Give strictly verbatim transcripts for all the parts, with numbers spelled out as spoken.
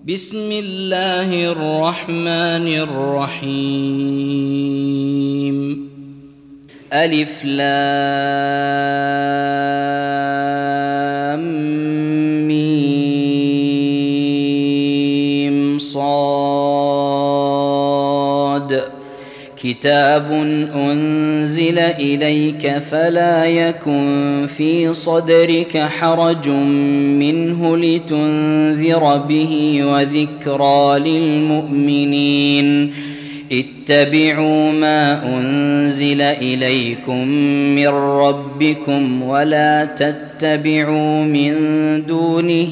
بسم الله الرحمن الرحيم. ألف لام ميم صاد. كتاب أنزل إليك فلا يكن في صدرك حرج منه لتنذر به وذكرى للمؤمنين. اتبعوا ما أنزل إليكم من ربكم ولا تتبعوا من دونه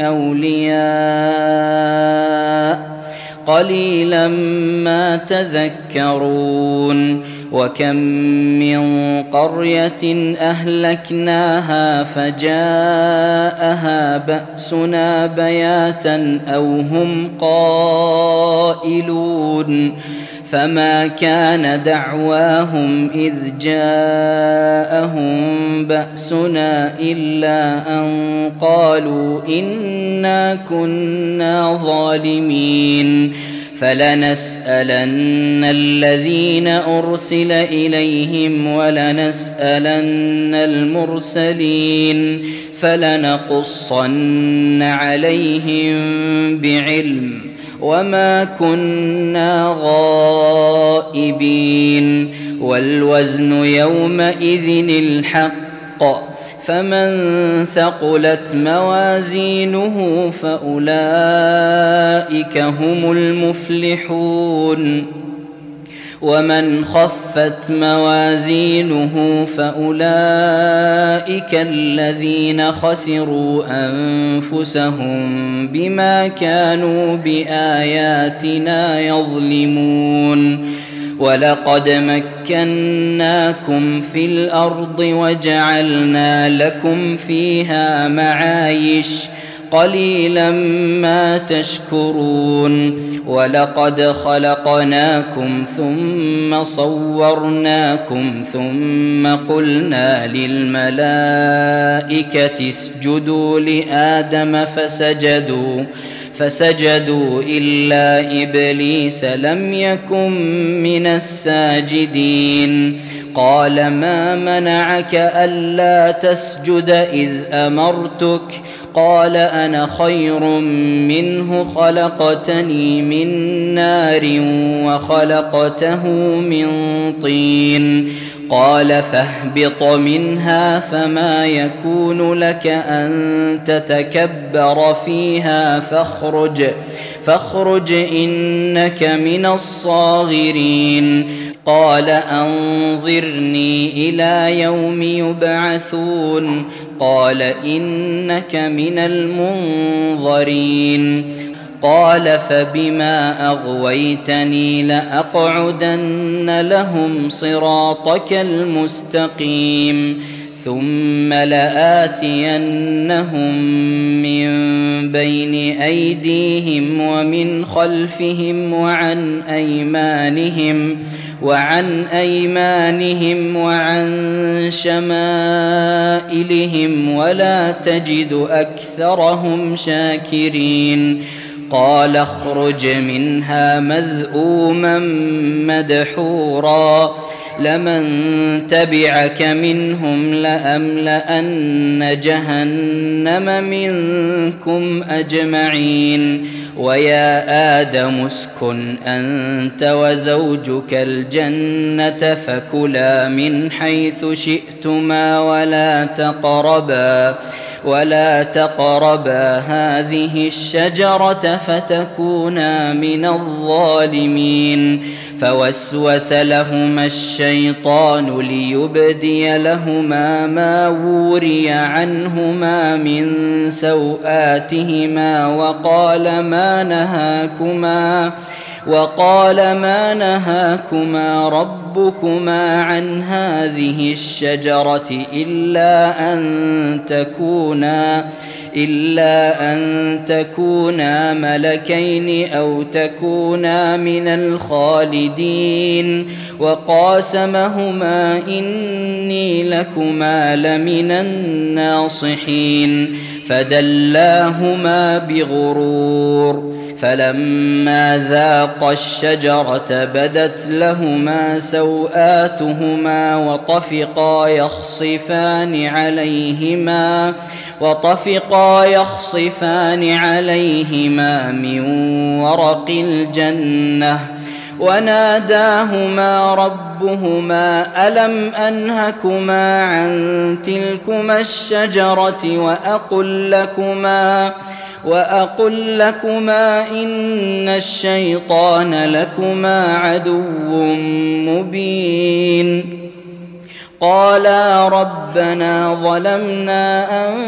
أولياء قليلا ما تذكرون. وكم من قرية أهلكناها فجاءها بأسنا بياتا أو هم قائلون. فما كان دعواهم إذ جاءهم بأسنا إلا أن قالوا إنا كنا ظالمين. فلنسألن الذين أرسل إليهم ولنسألن المرسلين فلنقصن عليهم بعلم وما كنا غائبين. والوزن يومئذ الحق فمن ثقلت موازينه فأولئك هم المفلحون. ومن خفت موازينه فأولئك الذين خسروا أنفسهم بما كانوا بآياتنا يظلمون. ولقد مكناكم في الأرض وجعلنا لكم فيها معايش قليلا ما تشكرون. ولقد خلقناكم ثم صورناكم ثم قلنا للملائكة اسجدوا لآدم فسجدوا فسجدوا إلا إبليس لم يكن من الساجدين. قال ما منعك ألا تسجد إذ أمرتك؟ قال أنا خير منه خلقتني من نار وخلقته من طين. قال فاهبط منها فما يكون لك أن تتكبر فيها فاخرج فاخرج إنك من الصاغرين. قال أنظرني إلى يوم يبعثون. قال إنك من المنظرين. قال فبما أغويتني لأقعدن لهم صراطك المستقيم ثم لآتينهم من بين أيديهم ومن خلفهم وعن أيمانهم وعن أيمانهم وعن شمائلهم ولا تجد أكثرهم شاكرين. قال اخرج منها مذءوما مدحورا لمن تبعك منهم لأملأن جهنم منكم أجمعين. ويا آدم اسكن أنت وزوجك الجنة فكلا من حيث شئتما ولا تقربا ولا تقربا هذه الشجرة فتكونا من الظالمين. فوسوس لهما الشيطان ليبدي لهما ما وري عنهما من سوآتهما وقال ما نهاكما وقال ما نهاكما ربكما عن هذه الشجرة إلا أن تكونا إلا أن تكونا ملكين أو تكونا من الخالدين. وقاسمهما إني لكما لمن الناصحين. فدلاهما بغرور فلما ذاقا الشجرة بدت لهما سوآتهما وطفقا يخصفان عليهما وطفقا يخصفان عليهما من ورق الجنة وناداهما ربهما ألم أنهكما عن تلكما الشجرة وأقل لكما وأقل لكما إن الشيطان لكما عدو مبين قالا ربنا ظلمنا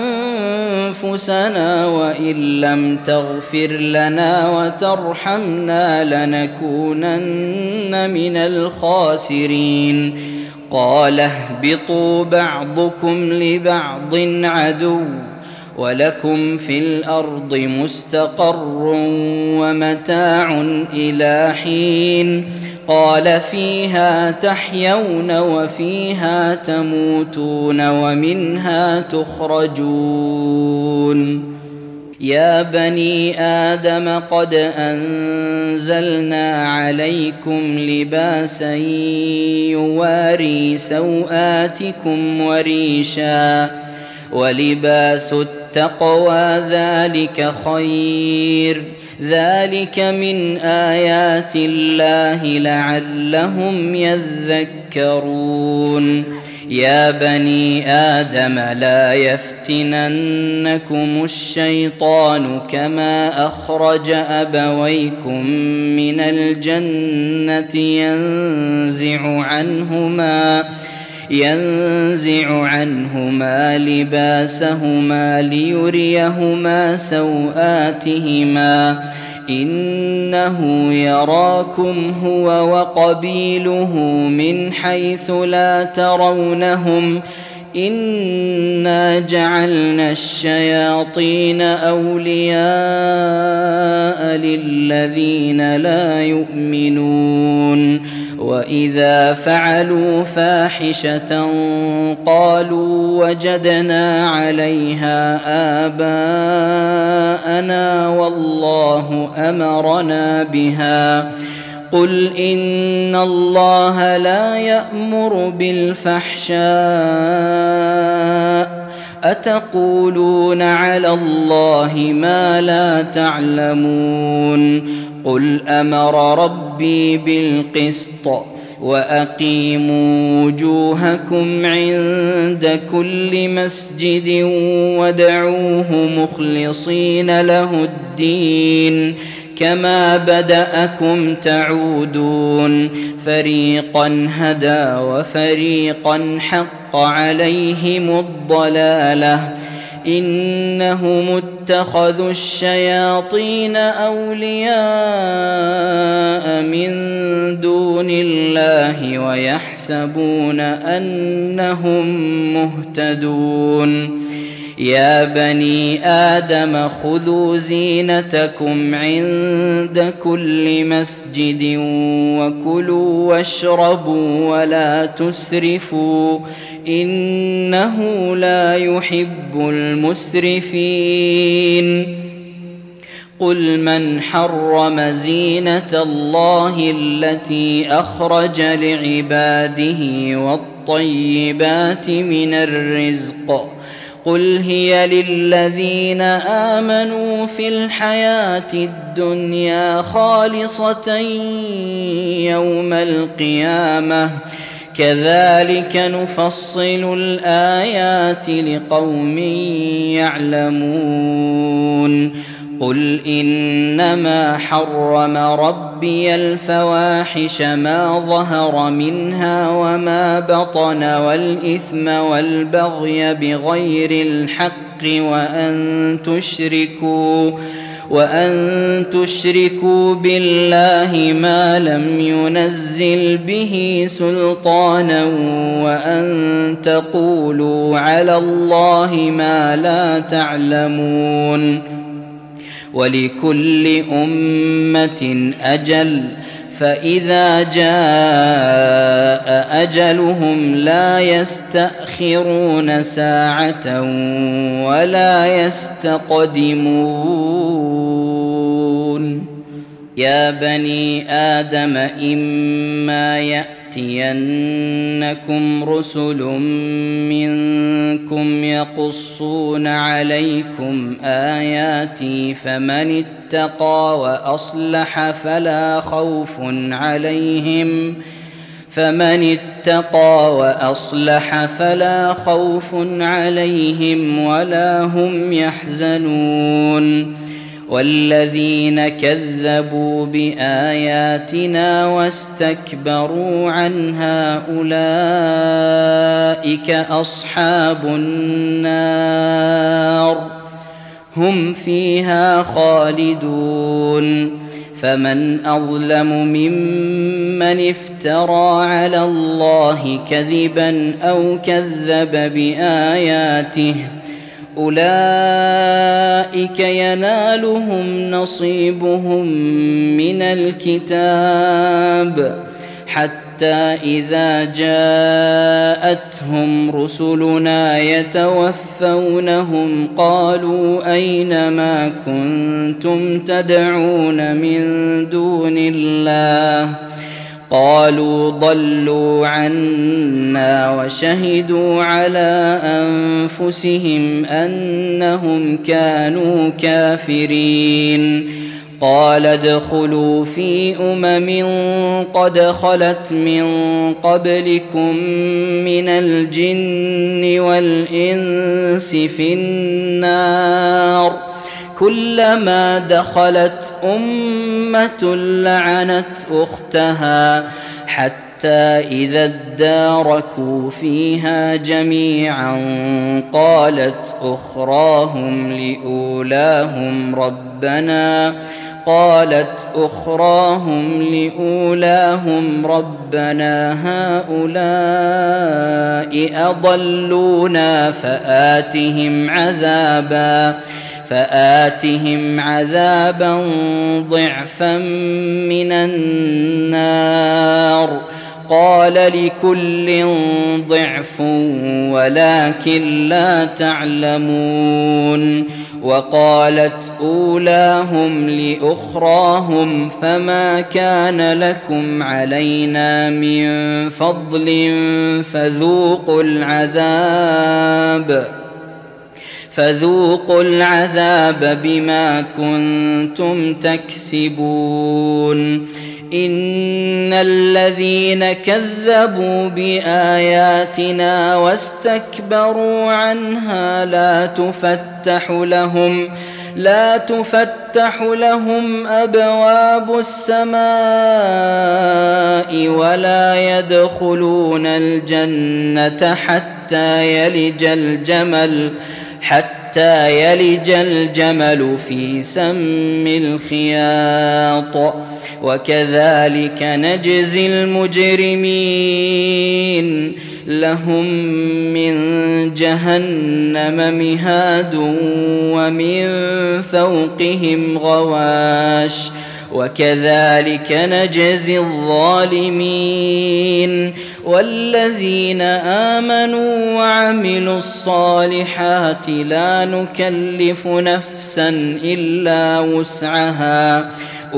أنفسنا وإن لم تغفر لنا وترحمنا لنكونن من الخاسرين قال اهبطوا بعضكم لبعض عدو ولكم في الأرض مستقر ومتاع إلى حين قال فيها تحيون وفيها تموتون ومنها تخرجون يا بني آدم قد أنزلنا عليكم لباسا يواري سوآتكم وريشا ولباس التقوى ذلك خير ذلك من آيات الله لعلهم يذكرون يا بني آدم لا يفتننكم الشيطان كما أخرج أبويكم من الجنة ينزع عنهما ينزع عنهما لباسهما ليريهما سوآتهما إنه يراكم هو وقبيله من حيث لا ترونهم إنا جعلنا الشياطين أولياء للذين لا يؤمنون وإذا فعلوا فاحشة قالوا وجدنا عليها آباءنا والله أمرنا بها قل إن الله لا يأمر بالفحشاء أتقولون على الله ما لا تعلمون قل أمر ربي بالقسط وأقيموا وجوهكم عند كل مسجد وادعوه مخلصين له الدين كما بدأكم تعودون فريقا هدى وفريقا حق عليهم الضلالة إنهم اتخذوا الشياطين أولياء من دون الله ويحسبون أنهم مهتدون يا بني آدم خذوا زينتكم عند كل مسجد وكلوا واشربوا ولا تسرفوا إنه لا يحب المسرفين قل من حرم زينة الله التي أخرج لعباده والطيبات من الرزق قل هي للذين آمنوا في الحياة الدنيا خالصة يوم القيامة كذلك نفصل الآيات لقوم يعلمون قل إنما حرم ربي الفواحش ما ظهر منها وما بطن والإثم والبغي بغير الحق وأن تشركوا وأن تشركوا بالله ما لم ينزل به سلطانا وأن تقولوا على الله ما لا تعلمون ولكل أمة أجل فإذا جاء أجلهم لا يستأخرون ساعة ولا يستقدمون. يا بني آدم إما يأتينكم رسل منكم يقصون عليكم آياتي فمن اتقى وأصلح فلا خوف عليهم فمن اتقى وأصلح فلا خوف عليهم ولا هم يحزنون. والذين كذبوا بآياتنا واستكبروا عنها أولئك أصحاب النار هم فيها خالدون. فمن أظلم ممن افترى على الله كذبا أو كذب بآياته أولئك ينالهم نصيبهم من الكتاب حتى إذا جاءتهم رسلنا يتوفونهم قالوا أين ما كنتم تدعون من دون الله قالوا ضلوا عنا وشهدوا على أنفسهم أنهم كانوا كافرين. قال ادخلوا في أمم قد خلت من قبلكم من الجن والإنس في النار كلما دخلت أمة لعنت أختها حتى إذا اداركوا فيها جميعا قالت أخراهم لأولاهم ربنا قالت أخراهم لأولاهم ربنا هؤلاء أضلونا فآتهم عذابا فآتهم عذابا ضعفا من النار قال لكل ضعف ولكن لا تعلمون. وقالت أولاهم لأخراهم فما كان لكم علينا من فضل فذوقوا العذاب فذوقوا العذاب بما كنتم تكسبون. إن الذين كذبوا بآياتنا واستكبروا عنها لا تفتح لهم لا تفتح لهم أبواب السماء ولا يدخلون الجنة حتى يلج الجمل حتى يلج الجمل في سم الخياط وكذلك نجزي المجرمين. لهم من جهنم مهاد ومن فوقهم غواش وكذلك نجزي الظالمين. والذين آمنوا وعملوا الصالحات لا نكلف نفسا إلا وسعها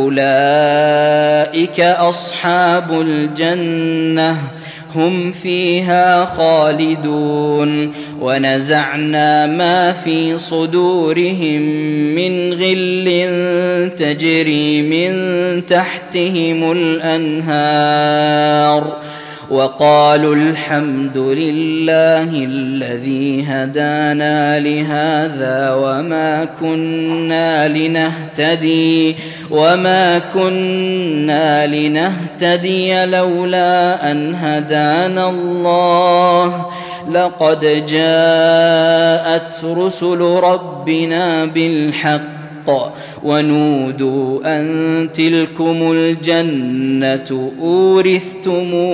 أولئك أصحاب الجنة هم فيها خالدون. ونزعنا ما في صدورهم من غل تجري من تحتهم الأنهار وقالوا الحمد لله الذي هدانا لهذا وما كنا لنهتدي وما كنا لنهتدي لولا أن هدانا الله لقد جاءت رسل ربنا بالحق ونودوا أن تلكم الجنة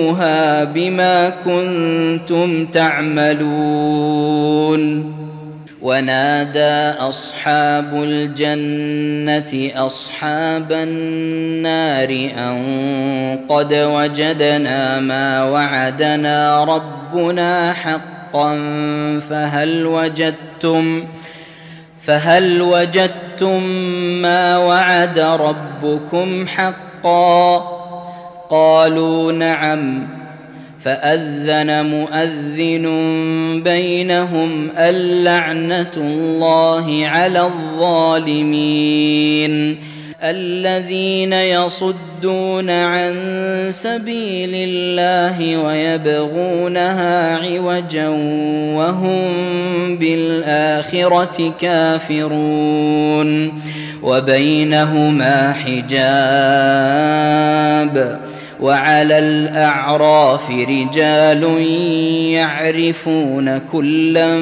أورثتموها بما كنتم تعملون. ونادى أصحاب الجنة أصحاب النار أن قد وجدنا ما وعدنا ربنا حقا فهل وجدتم فهل وجدتم ما وعد ربكم حقا؟ قالوا نعم. فأذن مؤذن بينهم اللعنة الله على الظالمين الذين يصدون عن سبيل الله ويبغونها عوجا وهم بالآخرة كافرون وبينهما حجاب وعلى الأعراف رجال يعرفون كلا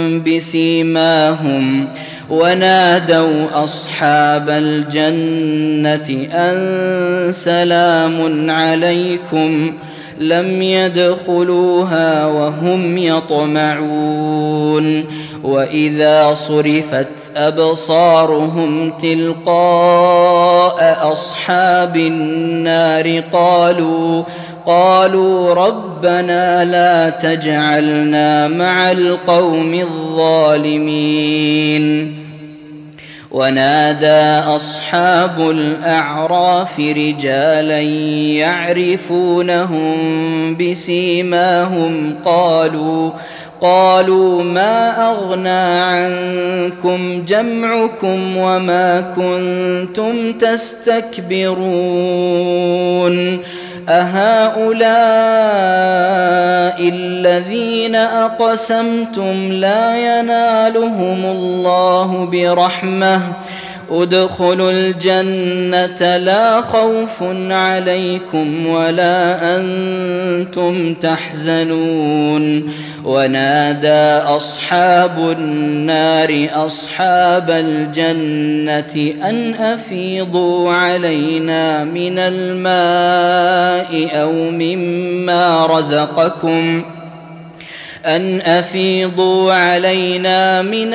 بسيماهم ونادوا أصحاب الجنة أن سلام عليكم لم يدخلوها وهم يطمعون وإذا صرفت أبصارهم تلقاء أصحاب النار قالوا قالوا ربنا لا تجعلنا مع القوم الظالمين. ونادى أصحاب الأعراف رجالا يعرفونهم بسيماهم قالوا قالوا ما أغنى عنكم جمعكم وما كنتم تستكبرون أهؤلاء الذين أقسمتم لا ينالهم الله برحمة ادخلوا الجنة لا خوف عليكم ولا أنتم تحزنون. ونادى أصحاب النار أصحاب الجنة أن أفيضوا علينا من الماء أو مما رزقكم أن أفيضوا علينا من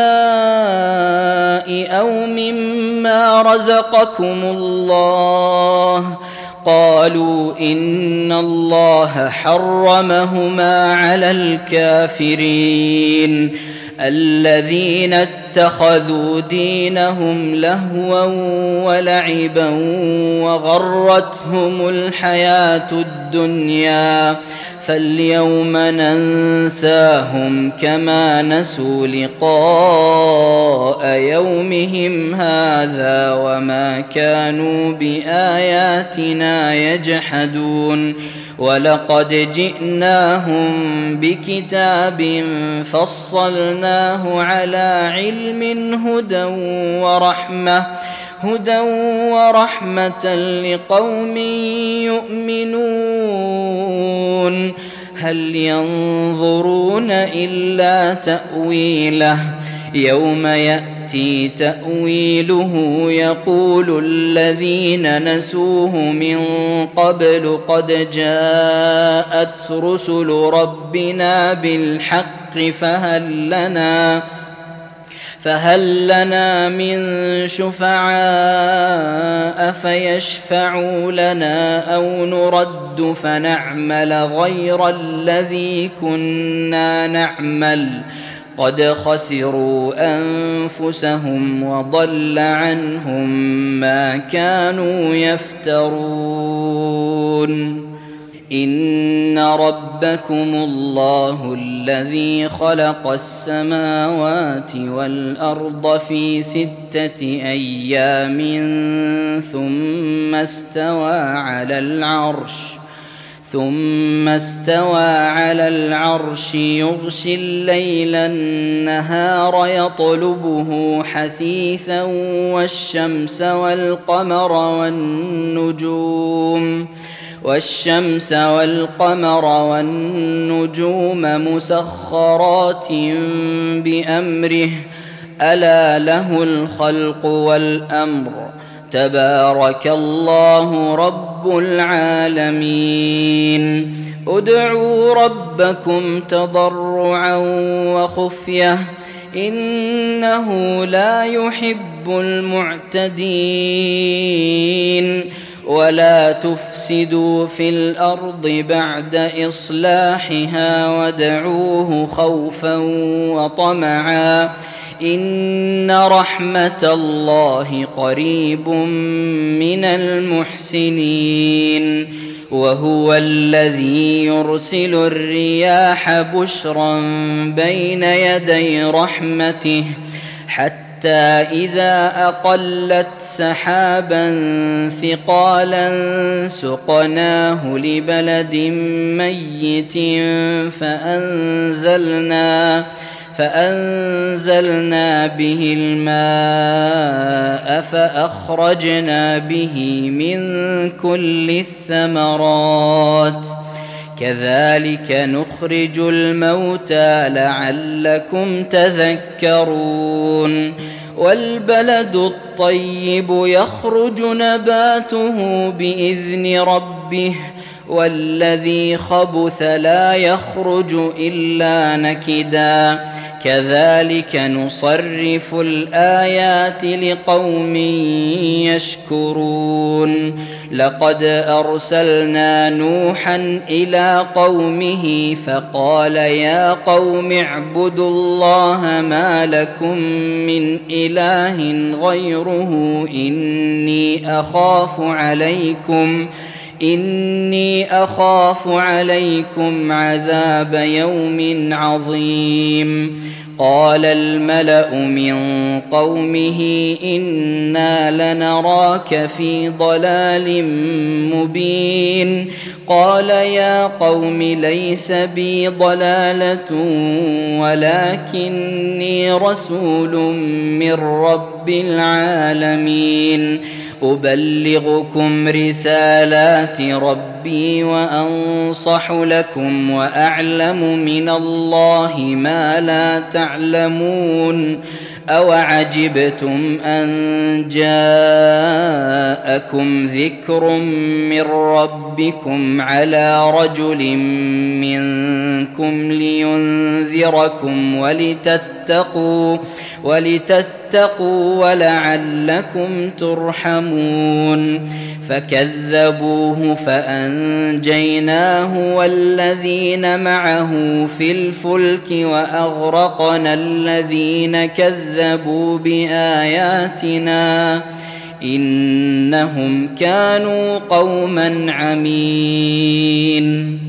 الماء أو مما رزقكم الله قالوا إن الله حرمهما على الكافرين الذين اتخذوا دينهم لهوا ولعبا وغرتهم الحياة الدنيا فاليوم ننساهم كما نسوا لقاء يومهم هذا وما كانوا بآياتنا يجحدون. ولقد جئناهم بكتاب فصلناه على علم هدى ورحمة هدى ورحمة لقوم يؤمنون هل ينظرون إلا تأويله يوم يأتي تأويله يقول الذين نسوه من قبل قد جاءت رسل ربنا بالحق فهل لنا فهل لنا من شفعاء فيشفعوا لنا أو نرد فنعمل غير الذي كنا نعمل قد خسروا أنفسهم وضل عنهم ما كانوا يفترون. إن ربكم الله الذي خلق السماوات والأرض في ستة أيام ثم استوى على العرش ثم استوى على العرش يغشي الليل النهار يطلبه حثيثا والشمس والقمر والنجوم والشمس والقمر والنجوم مسخرات بأمره ألا له الخلق والأمر تبارك الله رب العالمين. ادعوا ربكم تضرعا وخفية إنه لا يحب المعتدين ولا تفسدوا في الأرض بعد إصلاحها وادعوه خوفا وطمعا إن رحمة الله قريب من المحسنين وهو الذي يرسل الرياح بشرا بين يدي رحمته حتى إذا أقلت سحابا ثقالا سقناه لبلد ميت فأنزلنا فأنزلنا به الماء فأخرجنا به من كل الثمرات كذلك نخرج الموتى لعلكم تذكرون والبلد الطيب يخرج نباته بإذن ربه والذي خبث لا يخرج إلا نكدا كذلك نصرف الآيات لقوم يشكرون لقد أرسلنا نوحا إلى قومه فقال يا قوم اعبدوا الله ما لكم من إله غيره إني أخاف عليكم إني أخاف عليكم عذاب يوم عظيم قال الملأ من قومه إنا لنراك في ضلال مبين قال يا قوم ليس بي ضلالة ولكني رسول من رب العالمين أبلغكم رسالات ربي وأنصح لكم وأعلم من الله ما لا تعلمون أوعجبتم أن جاءكم ذكر من ربكم على رجل منكم لينذركم ولتتقوا ولتتقوا ولعلكم ترحمون فكذبوه فأنجيناه والذين معه في الفلك وأغرقنا الذين كذبوا بآياتنا إنهم كانوا قوما عمين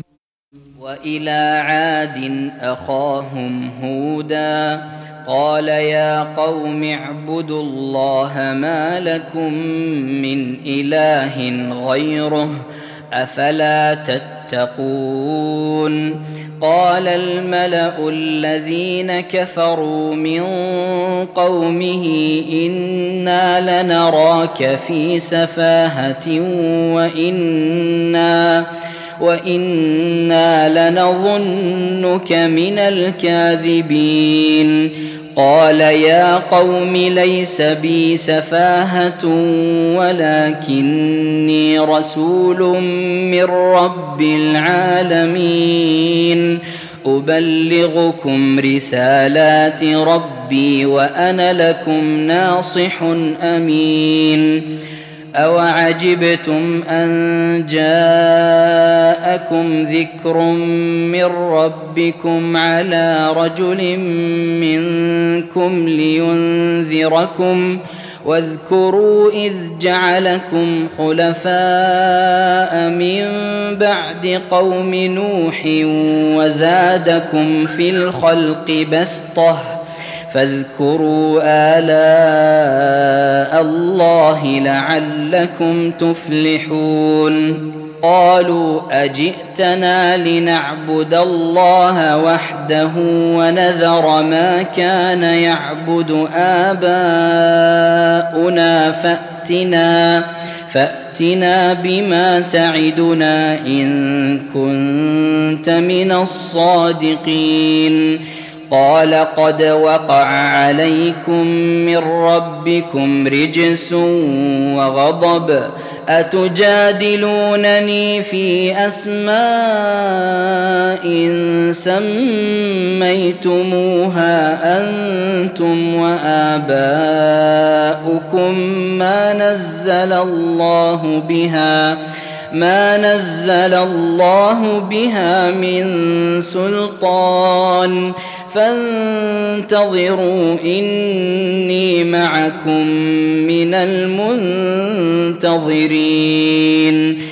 وإلى عاد أخاهم هودا قال يا قوم اعبدوا الله ما لكم من إله غيره أفلا تتقون قال الملأ الذين كفروا من قومه إنا لنراك في سفاهة وإنا وإنا لنظنك من الكاذبين قال يا قوم ليس بي سفاهة ولكني رسول من رب العالمين أبلغكم رسالات ربي وأنا لكم ناصح أمين أوعجبتم أن جاءكم ذكر من ربكم على رجل منكم لينذركم واذكروا إذ جعلكم خلفاء من بعد قوم نوح وزادكم في الخلق بسطة فاذكروا آلاء الله لعلكم تفلحون قالوا أجئتنا لنعبد الله وحده ونذر ما كان يعبد آباؤنا فأتنا فأتنا بما تعدنا إن كنت من الصادقين قال قد وقع عليكم من ربكم رجس وغضب أتجادلونني في أسماء سميتموها أنتم وآباؤكم ما نزل الله بها ما نزل الله بها من سلطان فانتظروا إني معكم من المنتظرين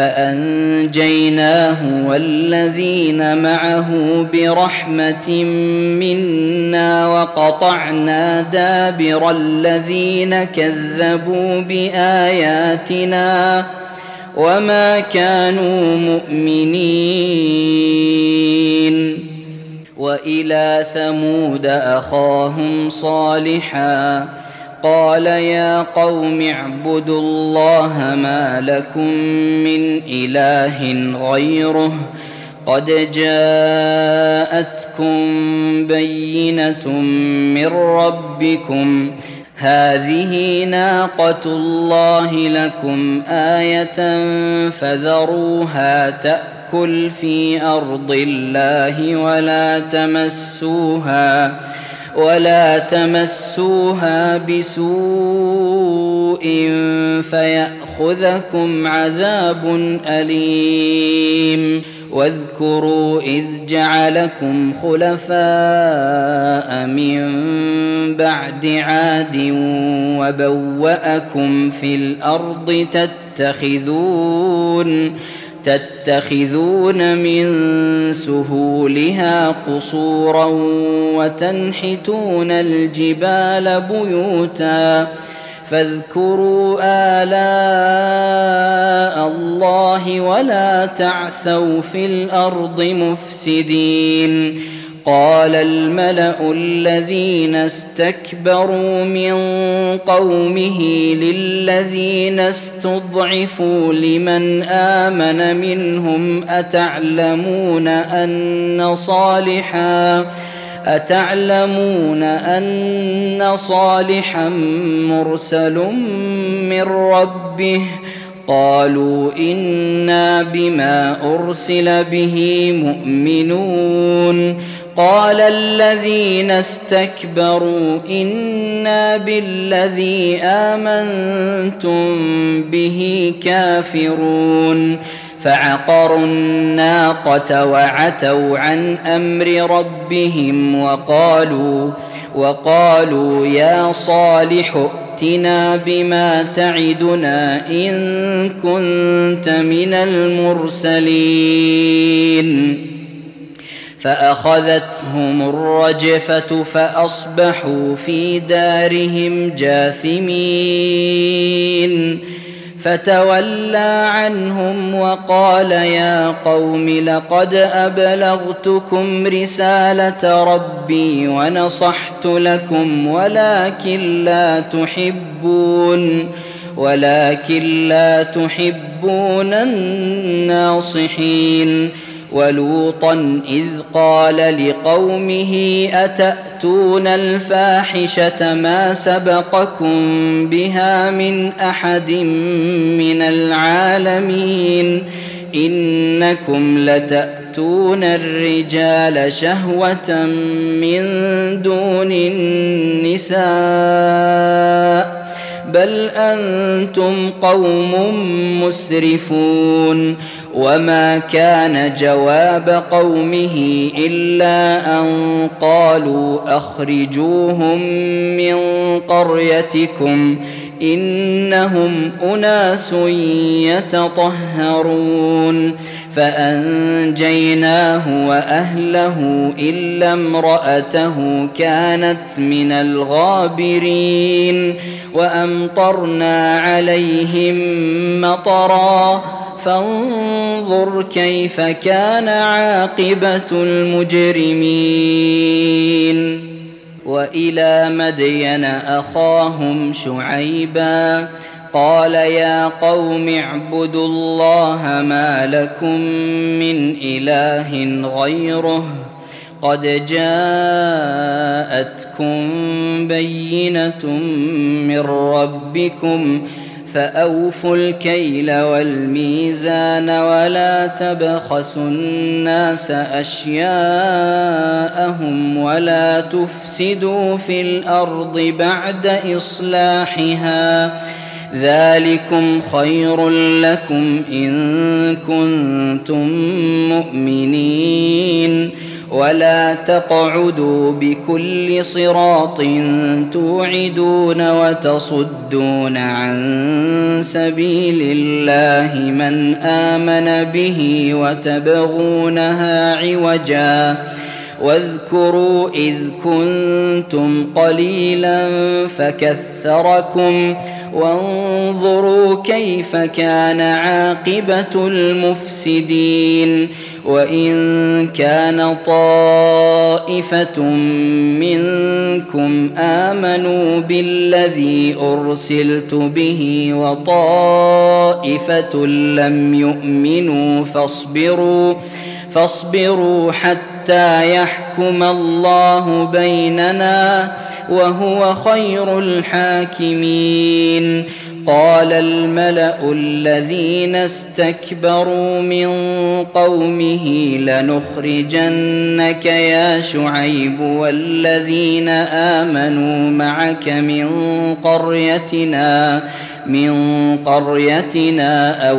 فأنجيناه والذين معه برحمة منا وقطعنا دابر الذين كذبوا بآياتنا وما كانوا مؤمنين. وإلى ثمود أخاهم صالحا قال يا قوم اعبدوا الله ما لكم من إله غيره قد جاءتكم بينة من ربكم هذه ناقة الله لكم آية فذروها تأكل في أرض الله ولا تمسوها ولا تمسوها بسوء فيأخذكم عذاب أليم. واذكروا إذ جعلكم خلفاء من بعد عاد وبوأكم في الأرض تتخذون تتخذون من سهولها قصورا وتنحتون الجبال بيوتا فاذكروا آلاء الله ولا تعثوا في الأرض مفسدين. قال الملأ الذين استكبروا من قومه للذين استضعفوا لمن آمن منهم أتعلمون أن صالحا أتعلمون أن صالحا مرسل من ربه قالوا إنا بما أرسل به مؤمنون. قال الذين استكبروا إنا بالذي آمنتم به كافرون. فعقروا الناقة وعتوا عن أمر ربهم وقالوا وقالوا يا صالح ائتنا بما تعدنا إن كنت من المرسلين. فأخذتهم الرجفة فأصبحوا في دارهم جاثمين. فتولى عنهم وقال يا قوم لقد أبلغتكم رسالة ربي ونصحت لكم ولكن لا تحبون ولكن لا تحبون الناصحين. ولوطا إذ قال لقومه أتأتون الفاحشة ما سبقكم بها من أحد من العالمين إنكم لتأتون الرجال شهوة من دون النساء بل أنتم قوم مسرفون. وما كان جواب قومه إلا أن قالوا أخرجوهم من قريتكم إنهم أناس يتطهرون. فأنجيناه وأهله إلا امرأته كانت من الغابرين. وأمطرنا عليهم مطرا فانظر كيف كان عاقبة المجرمين. وإلى مدين أخاهم شعيبا قال يا قوم اعبدوا الله ما لكم من إله غيره قد جاءتكم بينة من ربكم فأوفوا الكيل والميزان ولا تبخسوا الناس أشياءهم ولا تفسدوا في الأرض بعد إصلاحها ذلكم خير لكم إن كنتم مؤمنين ولا تقعدوا بكل صراط توعدون وتصدون عن سبيل الله من آمن به وتبغونها عوجا واذكروا إذ كنتم قليلا فكثركم وانظروا كيف كان عاقبة المفسدين وإن كان طائفة منكم آمنوا بالذي أرسلت به وطائفة لم يؤمنوا فاصبروا فاصبروا حتى يحكم الله بيننا وهو خير الحاكمين قال الملأ الذين استكبروا من قومه لنخرجنك يا شعيب والذين آمنوا معك من قريتنا من قريتنا أو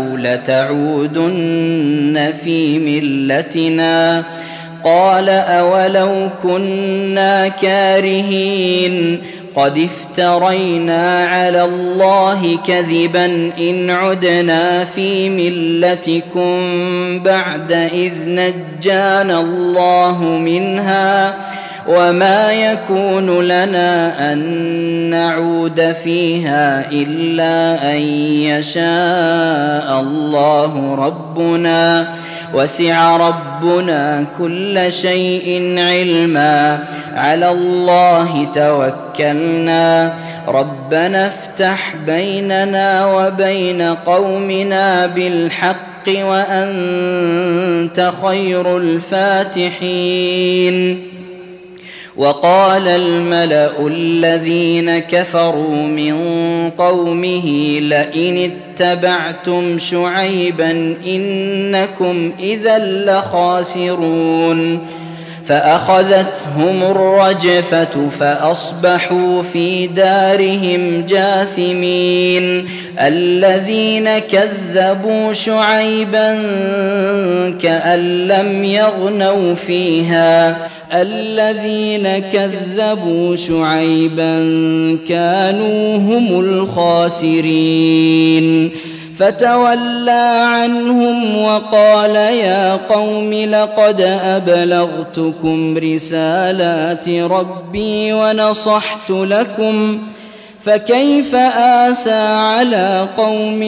لتعودن في ملتنا قال أولو كنا كارهين قد افترينا على الله كذبا إن عدنا في ملتكم بعد إذ نجانا الله منها وما يكون لنا أن نعود فيها إلا أن يشاء الله ربنا وسع ربنا كل شيء علما على الله توكلنا ربنا افتح بيننا وبين قومنا بالحق وأنت خير الفاتحين وقال الملأ الذين كفروا من قومه لئن اتبعتم شعيبا إنكم إذا لخاسرون فأخذتهم الرجفة فأصبحوا في دارهم جاثمين الذين كذبوا شعيبا كأن لم يغنوا فيها الذين كذبوا شعيبا كانوا هم الخاسرين فتولى عنهم وقال يا قوم لقد أبلغتكم رسالات ربي ونصحت لكم فكيف آسى على قوم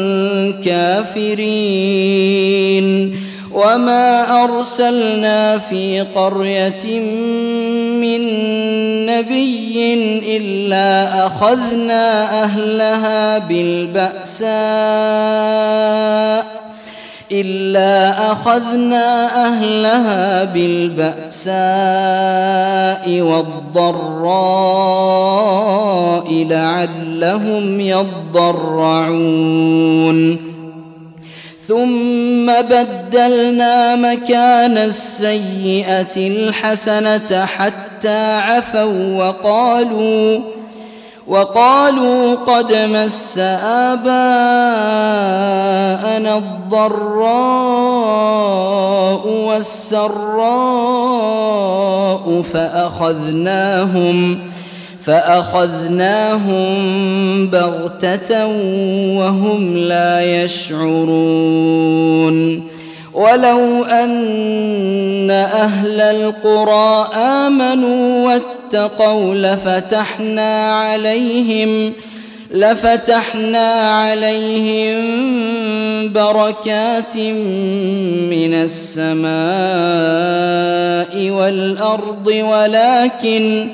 كافرين وما أرسلنا في قرية من نبي إلا أخذنا أهلها بالبأساء إلا أخذنا أهلها بالبأساء والضراء لعلهم يضرعون ثم بدلنا مكان السيئة الحسنة حتى عفوا وقالوا وقالوا قد مس آباءنا الضراء والسراء فأخذناهم فأخذناهم بغتة وهم لا يشعرون ولو أن أهل القرى آمنوا واتقوا لفتحنا عليهم لفتحنا عليهم بركات من السماء والأرض ولكن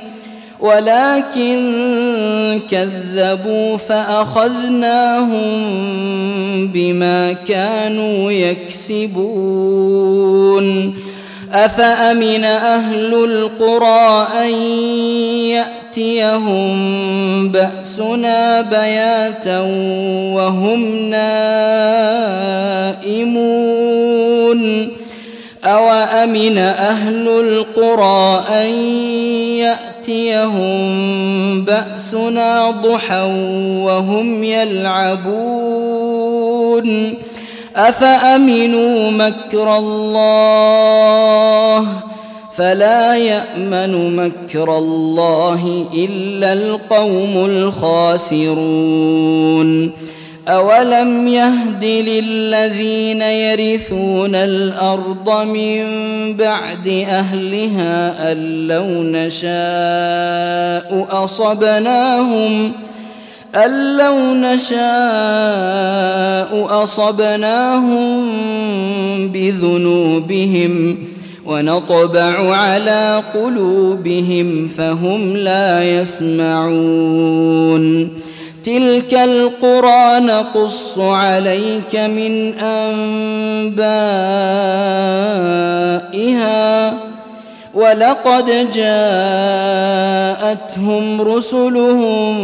ولكن كذبوا فأخذناهم بما كانوا يكسبون أفأمن أهل القرى أن يأتيهم بأسنا بياتا وهم نائمون أوأمن أهل القرى أن يأتيهم بأسنا ضحى وهم يلعبون أفأمنوا مكر الله فلا يأمن مكر الله إلا القوم الخاسرون أولم يهد للذين يرثون الأرض من بعد أهلها أن لو نشاء أصبناهم أن لو نشاء أصبناهم بذنوبهم ونطبع على قلوبهم فهم لا يسمعون تلك القرى نقص عليك من أنبائها ولقد جاءتهم رسلهم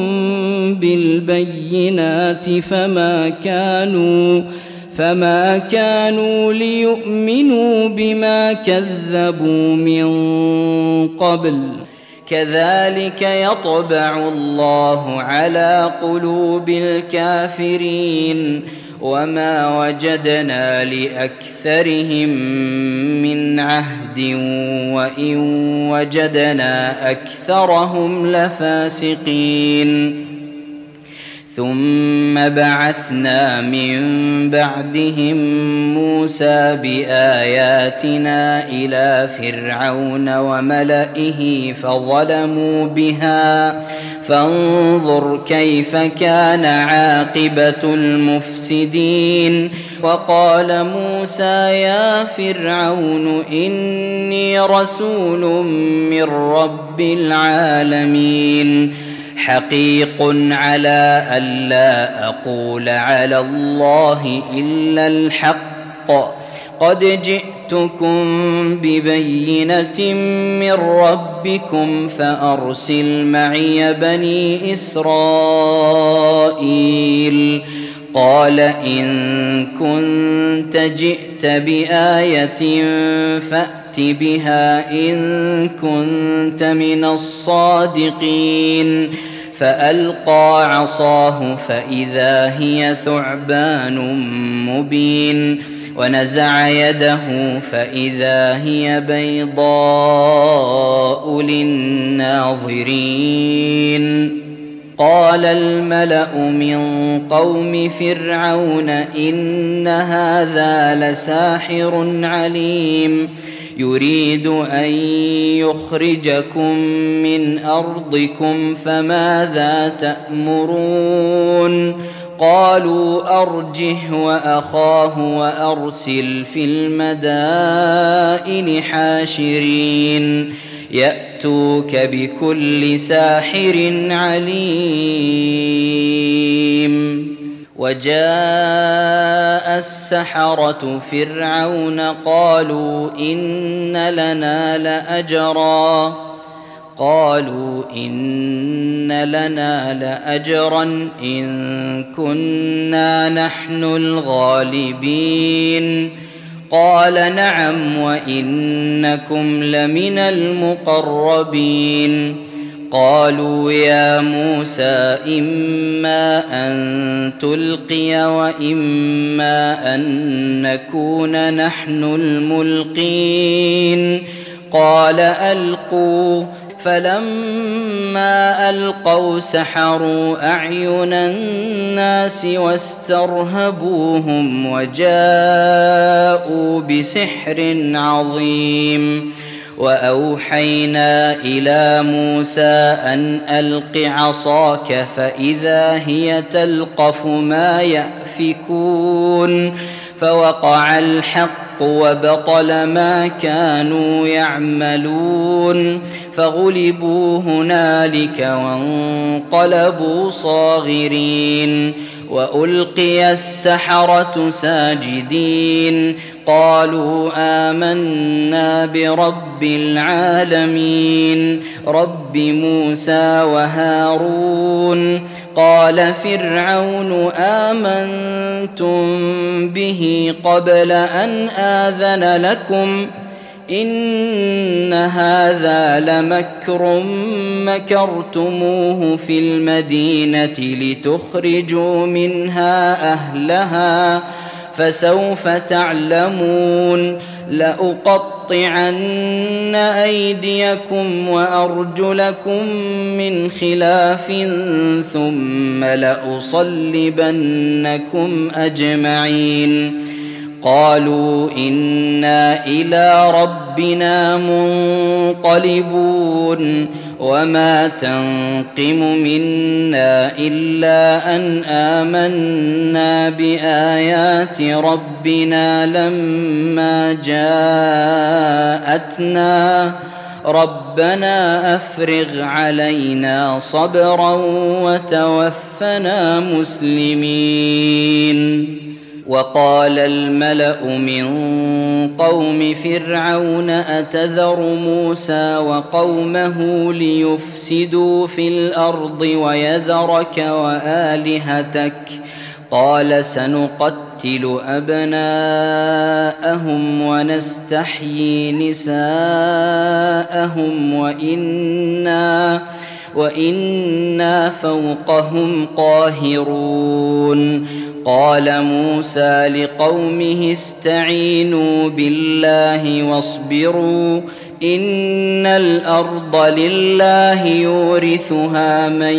بالبينات فما كانوا فما كانوا ليؤمنوا بما كذبوا من قبل كذلك يطبع الله على قلوب الكافرين وما وجدنا لأكثرهم من عهد وإن وجدنا أكثرهم لفاسقين ثم بعثنا من بعدهم موسى بآياتنا إلى فرعون وملئه فظلموا بها فانظر كيف كان عاقبة المفسدين وقال موسى يا فرعون إني رسول من رب العالمين حقيق على ألا أقول على الله إلا الحق قد جئتكم ببينة من ربكم فأرسل معي بني إسرائيل قال إن كنت جئت بآية فأت بها إن كنت من الصادقين فألقى عصاه فإذا هي ثعبان مبين ونزع يده فإذا هي بيضاء للناظرين قال الملأ من قوم فرعون إن هذا لساحر عليم يريد أن يخرجكم من أرضكم فماذا تأمرون قالوا أرجه وأخاه وأرسل في المدائن حاشرين يأتوك بكل ساحر عليم وجاء السحرة فرعون قالوا إن لنا لأجرا قالوا إن لنا لأجرا إن كنا نحن الغالبين قال نعم وإنكم لمن المقربين قالوا يا موسى إما أن تلقي وإما أن نكون نحن الملقين قال ألقوا فلما ألقوا سحروا أعين الناس واسترهبوهم وجاءوا بسحر عظيم وأوحينا إلى موسى أن ألق عصاك فإذا هي تلقف ما يأفكون فوقع الحق وبطل ما كانوا يعملون فغلبوا هنالك وانقلبوا صاغرين وألقي السحرة ساجدين قالوا آمنا برب العالمين رب موسى وهارون. قال فرعون آمنتم به قبل أن آذن لكم إن هذا لمكر مكرتموه في المدينة لتخرجوا منها أهلها فسوف تعلمون. لأقطعن أيديكم وأرجلكم من خلاف ثم لأصلبنكم أجمعين. قالوا إنا إلى ربنا منقلبون وما تنقم منا إلا أن آمنا بآيات ربنا لما جاءتنا ربنا أفرغ علينا صبرا وتوفنا مسلمين. وقال الملأ من قوم فرعون أتذر موسى وقومه ليفسدوا في الأرض ويذرك وآلهتك قال سنقتل أبناءهم ونستحيي نساءهم وإنا وإنا فوقهم قاهرون. قال موسى لقومه استعينوا بالله واصبروا إن الأرض لله يورثها من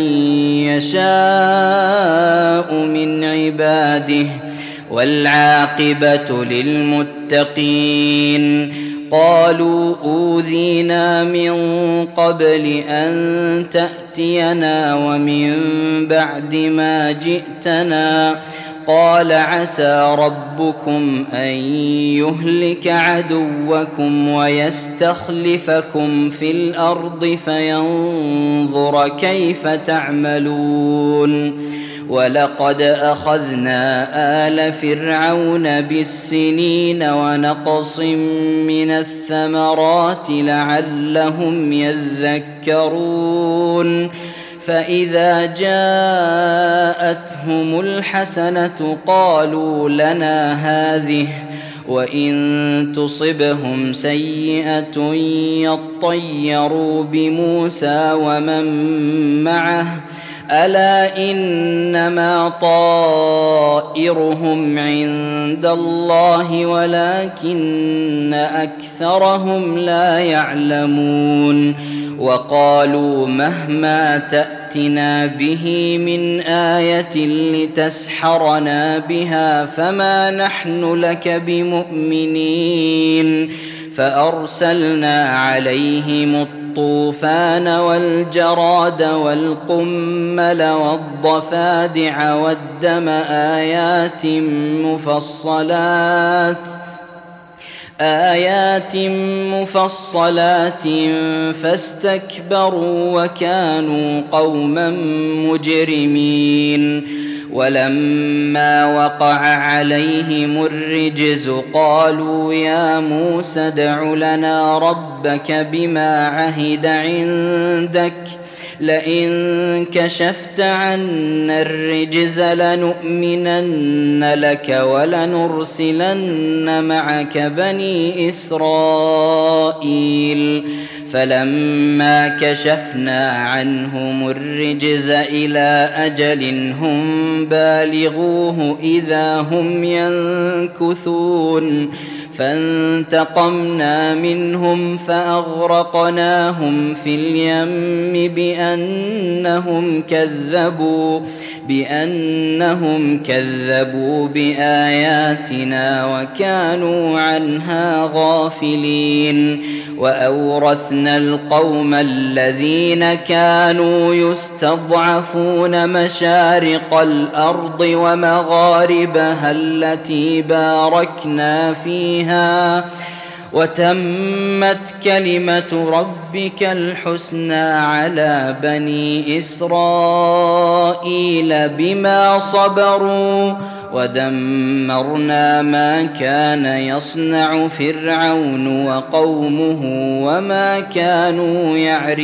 يشاء من عباده والعاقبة للمتقين. قالوا أوذينا من قبل أن تأتينا ومن بعد ما جئتنا قال عسى ربكم أن يهلك عدوكم ويستخلفكم في الأرض فينظر كيف تعملون. ولقد أخذنا آل فرعون بالسنين ونقص من الثمرات لعلهم يذكرون. فإذا جاءتهم الحسنة قالوا لنا هذه وإن تصبهم سيئة يطيروا بموسى ومن معه ألا إنما طائرهم عند الله ولكن أكثرهم لا يعلمون. وقالوا مهما تأتنا به من آية لتسحرنا بها فما نحن لك بمؤمنين. فأرسلنا عليهم الطوفان والجراد والقمل والضفادع والدم آيات مفصلات آيات مفصلات فاستكبروا وكانوا قوما مجرمين. ولما وقع عليهم الرجز قالوا يا موسى ادع لنا ربك بما عهد عندك لئن كشفت عنا الرجز لنؤمنن لك ولنرسلن معك بني إسرائيل. فلما كشفنا عنهم الرجز إلى أجل هم بالغوه إذا هم ينكثون. فانتقمنا منهم فأغرقناهم في اليم بأنهم كذبوا بأنهم كذبوا بآياتنا وكانوا عنها غافلين. وأورثنا القوم الذين كانوا يستضعفون مشارق الأرض ومغاربها التي باركنا فيها وتمت كلمة ربك الحسنى على بني إسرائيل بما صبروا ودمرنا ما كان يصنع فرعون وقومه وما كانوا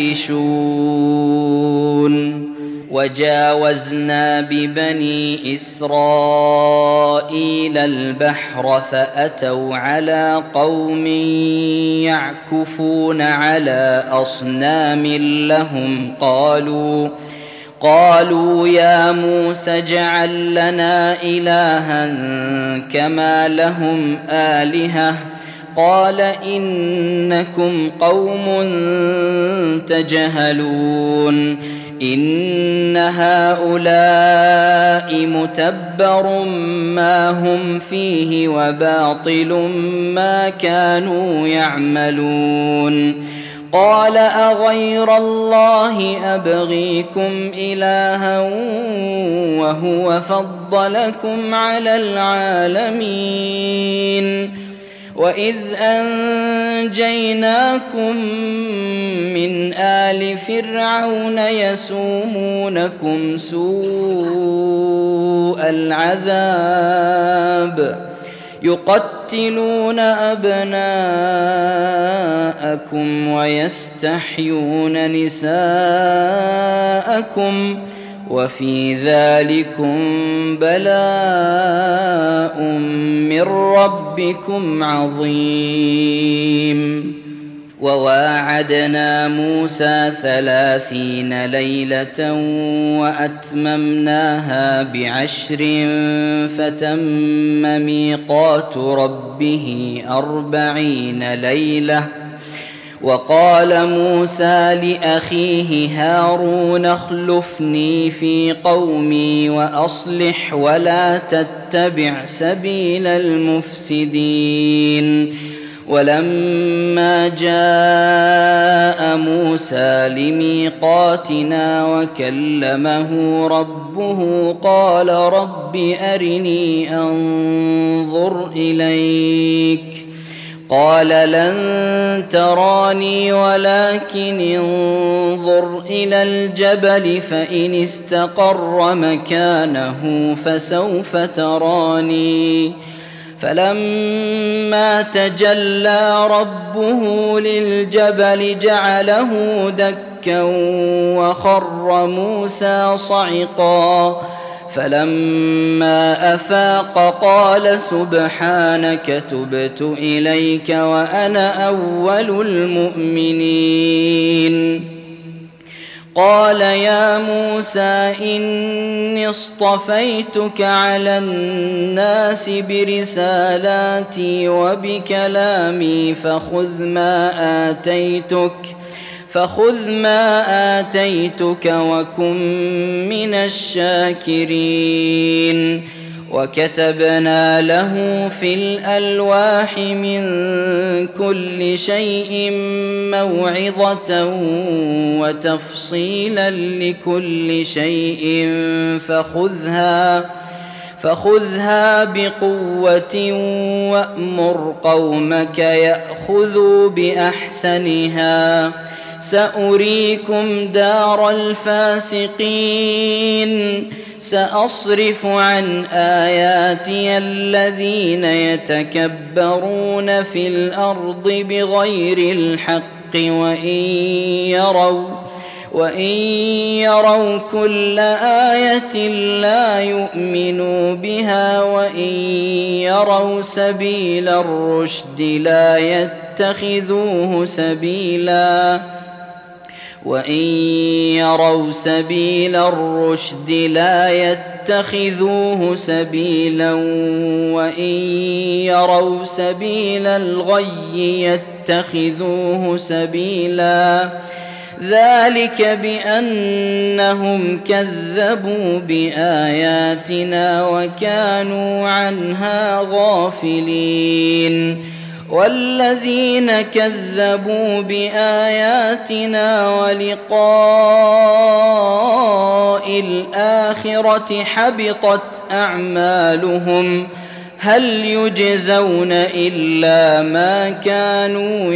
يعرشون وجاوزنا ببني إسرائيل البحر فأتوا على قوم يعكفون على أصنام لهم قالوا قالوا يا موسى اجعل لنا إلها كما لهم آلهة قال إنكم قوم تجهلون إن هؤلاء متبر ما هم فيه وباطل ما كانوا يعملون قال أغير الله أبغيكم إلها وهو فضلكم على العالمين وإذ أنجيناكم من آل فرعون يسومونكم سوء العذاب يقتلون أبناءكم ويستحيون نساءكم وفي ذلكم بلاء من ربكم عظيم وواعدنا موسى ثلاثين ليلة وأتممناها بعشر فتم ميقات ربه أربعين ليلة وقال موسى لأخيه هارون اخلفني في قومي وأصلح ولا تتبع سبيل المفسدين ولما جاء موسى لميقاتنا وكلمه ربه قال رب أرني أنظر إليك قال لن تراني ولكن انظر إلى الجبل فإن استقر مكانه فسوف تراني فلما تجلى ربه للجبل جعله دكا وخر موسى صعقا فلما أفاق قال سبحانك تبت إليك وأنا أول المؤمنين قال يا موسى إني اصطفيتك على الناس برسالاتي وبكلامي فخذ ما آتيتك فخذ ما آتيتك وكن من الشاكرين وكتبنا له في الألواح من كل شيء موعظة وتفصيلا لكل شيء فخذها فخذها بقوة وأمر قومك يأخذوا بأحسنها سأريكم دار الفاسقين سأصرف عن آياتي الذين يتكبرون في الأرض بغير الحق وإن يروا وإن يروا كل آية لا يؤمنوا بها وإن يروا سبيل الرشد لا يتخذوه سبيلا وإن يروا سبيل الرشد لا يتخذوه سبيلا وإن يروا سبيل الغي يتخذوه سبيلا ذلك بأنهم كذبوا بآياتنا وكانوا عنها غافلين والذين كذبوا بآياتنا ولقاء الآخرة حبطت أعمالهم هل يجزون إلا ما كانوا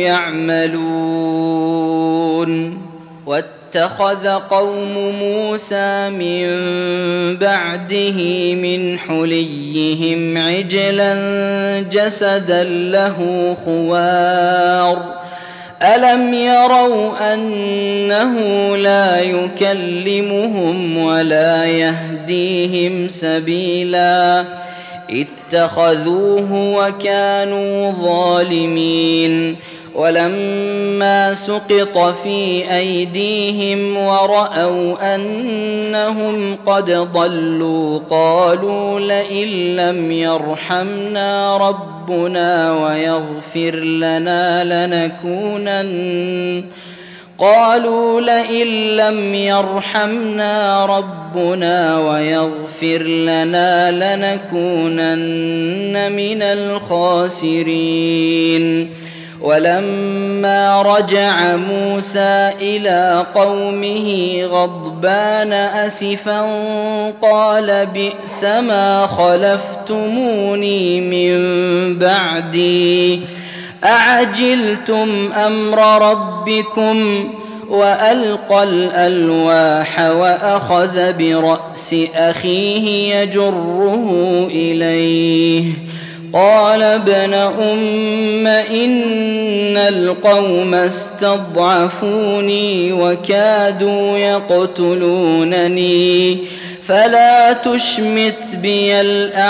يعملون واتخذ قوم موسى من بعده من حليهم عجلا جسدا له خوار ألم يروا أنه لا يكلمهم ولا يهديهم سبيلا اتخذوه وكانوا ظالمين ولما سقط في أيديهم ورأوا أنهم قد ضلوا قالوا لئن لم يرحمنا ربنا ويغفر لنا لنكونن قالوا لئن لم يرحمنا ربنا ويغفر لنا لنكونن من الخاسرين ولما رجع موسى إلى قومه غضبان أسفا قال بئس ما خلفتموني من بعدي أعجلتم أمر ربكم وألقى الألواح وأخذ برأس أخيه يجره إليه قال ابن أم إن القوم استضعفوني وكادوا يقتلونني فلا تشمت بي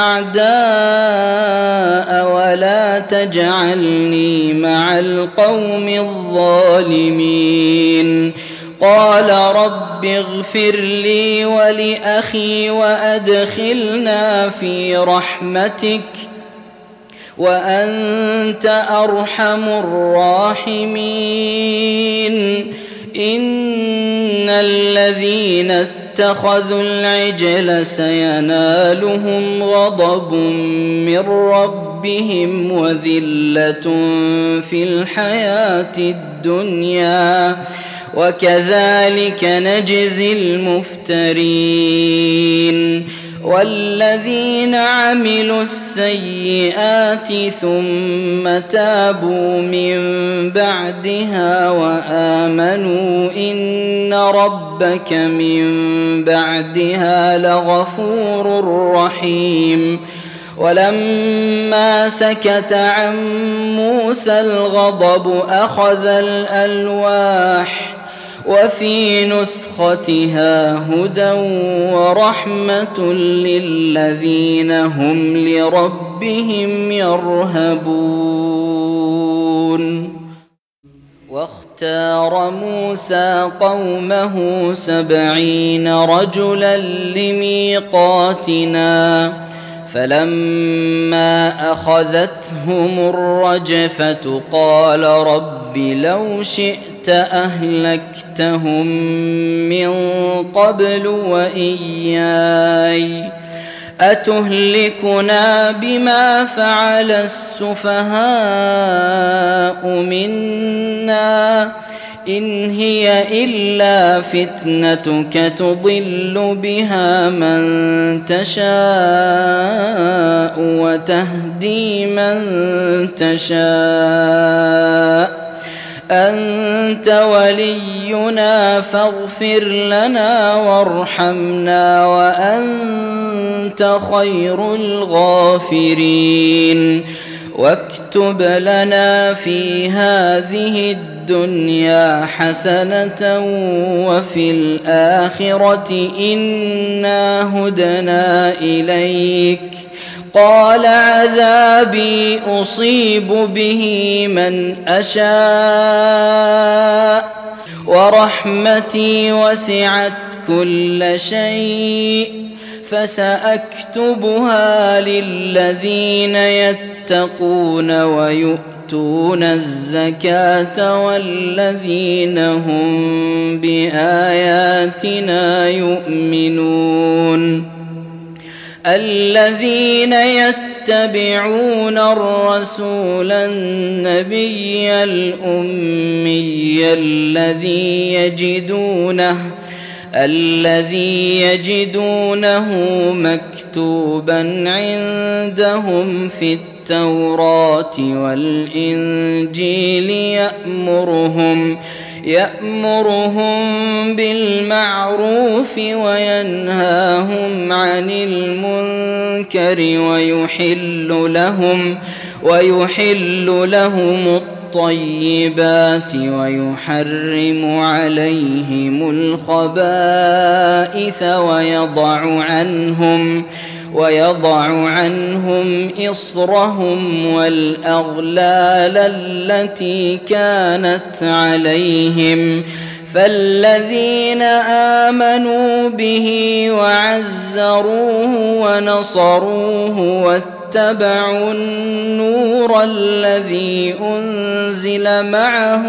الأعداء ولا تجعلني مع القوم الظالمين قال رب اغفر لي ولأخي وأدخلنا في رحمتك وأنت أرحم الراحمين إن الذين اتخذوا العجل سينالهم غضب من ربهم وذلة في الحياة الدنيا وكذلك نجزي المفترين والذين عملوا السيئات ثم تابوا من بعدها وآمنوا إن ربك من بعدها لغفور رحيم ولما سكت عن موسى الغضب أخذ الألواح وفي نسختها هدى ورحمة للذين هم لربهم يرهبون واختار موسى قومه سبعين رجلا لميقاتنا فلما أخذتهم الرجفة قال رب لو شئت أهلكتهم من قبل وإياي أتهلكنا بما فعل السفهاء منا إن هي إلا فتنتك تضل بها من تشاء وتهدي من تشاء أنت ولينا فاغفر لنا وارحمنا وأنت خير الغافرين واكتب لنا في هذه الدنيا حسنة وفي الآخرة إنا هدنا إليك قال عذابي أصيب به من أشاء ورحمتي وسعت كل شيء فسأكتبها للذين يتقون ويؤتون الزكاة والذين هم بآياتنا يؤمنون الذين يتبعون الرسول النبي الأمي الذي يجدونه الذي يجدونه مكتوبا عندهم في التوراة والإنجيل يأمرهم يأمرهم بالمعروف وينهاهم عن المنكر ويحل لهم ويحل لهم الطيبات ويحرم عليهم الخبائث ويضع عنهم ويضع عنهم إصرهم والأغلال التي كانت عليهم فالذين آمنوا به وعزروه ونصروه واتبعوا النور الذي أنزل معه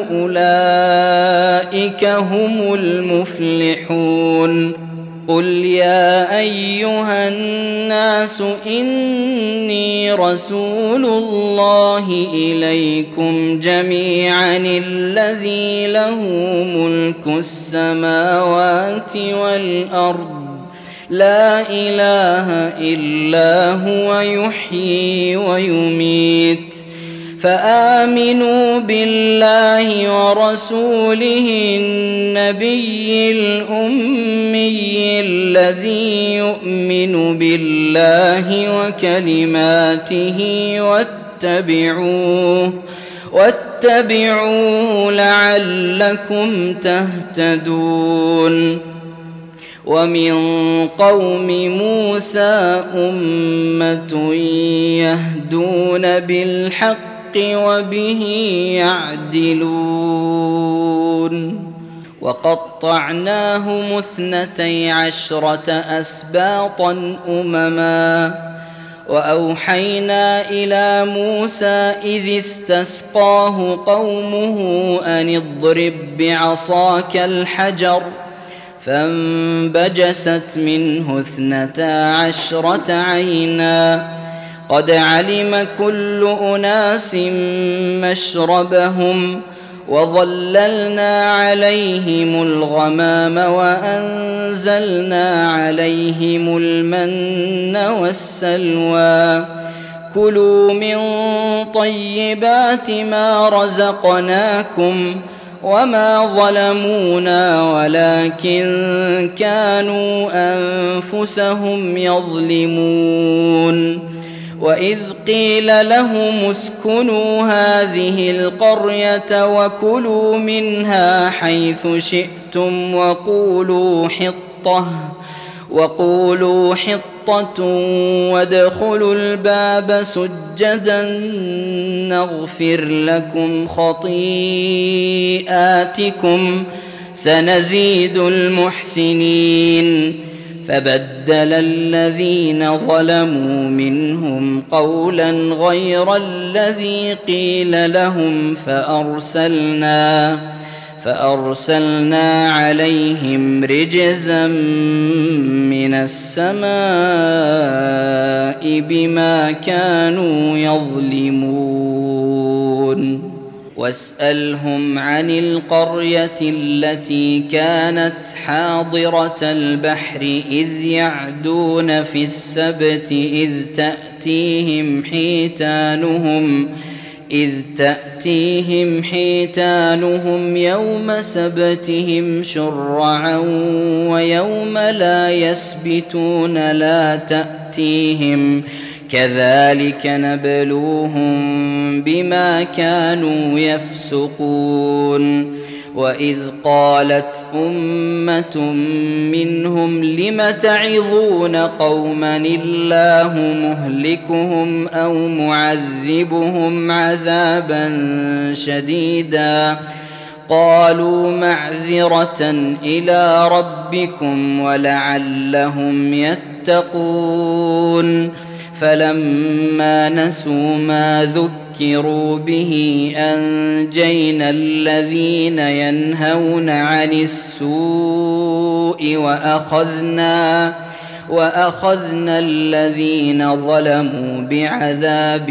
أولئك هم المفلحون. قل يا أيها الناس إني رسول الله إليكم جميعا الذي له ملك السماوات والأرض لا إله إلا هو يحيي ويميت فآمنوا بالله ورسوله النبي الأمي الذي يؤمن بالله وكلماته واتبعوه واتبعوه لعلكم تهتدون. ومن قوم موسى أمة يهدون بالحق وبه يعدلون. وقطعناهم اثنتي عشرة أسباطا أمما وأوحينا إلى موسى إذ استسقاه قومه أن اضرب بعصاك الحجر فانبجست منه اثنتا عشرة عينا قد علم كل أناس مشربهم وظللنا عليهم الغمام وأنزلنا عليهم المن والسلوى كلوا من طيبات ما رزقناكم وما ظلمونا ولكن كانوا أنفسهم يظلمون. وإذ قيل لهم اسكنوا هذه القرية وكلوا منها حيث شئتم وقولوا حطة وقولوا حطة وادخلوا الباب سجدا نغفر لكم خطيئاتكم سنزيد المحسنين. فبدل الذين ظلموا منهم قولا غير الذي قيل لهم فأرسلنا فأرسلنا عليهم رجزا من السماء بما كانوا يظلمون. واسألهم عن القرية التي كانت حاضرة البحر إذ يعدون في السبت إذ تأتيهم حيتانهم إذ تأتيهم حيتانهم يوم سبتهم شرعا ويوم لا يسبتون لا تأتيهم كذلك نبلوهم بما كانوا يفسقون. وإذ قالت أمة منهم لم تعظون قوما الله مهلكهم أو معذبهم عذابا شديدا قالوا معذرة إلى ربكم ولعلهم يتقون. فلما نسوا ما ذكروا به أنجينا الذين ينهون عن السوء وأخذنا وأخذنا الذين ظلموا بعذاب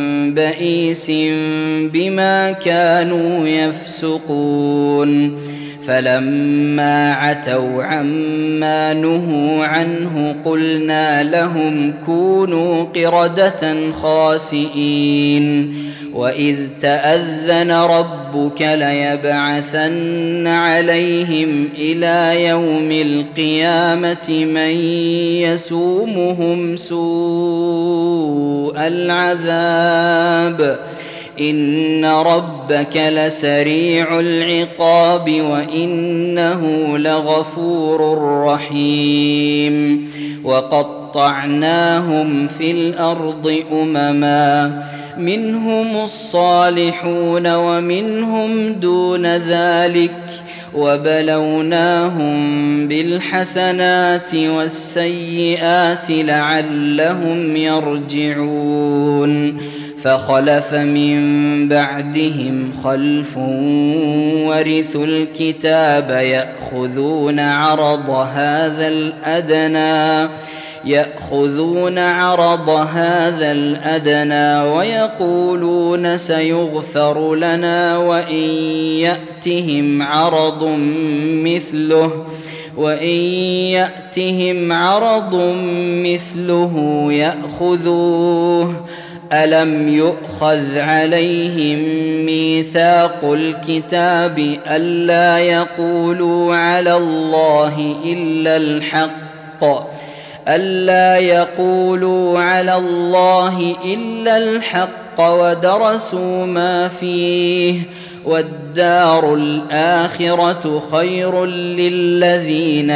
بئيس بما كانوا يفسقون. فلما عتوا عما نهوا عنه قلنا لهم كونوا قردة خاسئين وإذ تأذن ربك ليبعثن عليهم إلى يوم القيامة من يسومهم سوء العذاب إن ربك لسريع العقاب وإنه لغفور رحيم وقطعناهم في الأرض أمما منهم الصالحون ومنهم دون ذلك وبلوناهم بالحسنات والسيئات لعلهم يرجعون فخلف من بعدهم خلف ورثوا الكتاب يأخذون عرض هذا الأدنى يأخذون عرض هذا الأدنى ويقولون سيغفر لنا وإن يأتهم عرض مثله وإن يأتهم عرض مثله يأخذوه ألم يؤخذ عليهم ميثاق الكتاب ألا يقولوا على الله إلا الحق ألا يقولوا على الله إلا الحق ودرسوا ما فيه والدار الآخرة خير للذين